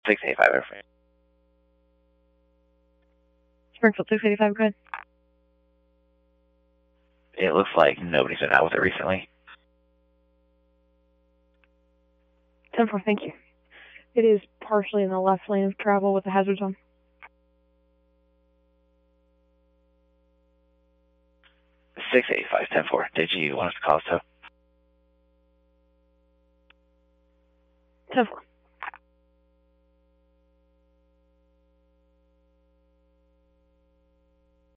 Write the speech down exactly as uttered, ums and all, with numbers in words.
six eighty-five, airframe. Springfield six eighty-five, go ahead. It looks like nobody's been out with it recently. ten four, thank you. It is partially in the left lane of travel with a hazard zone. six eighty-five, ten four. Did you want us to call us to? ten four.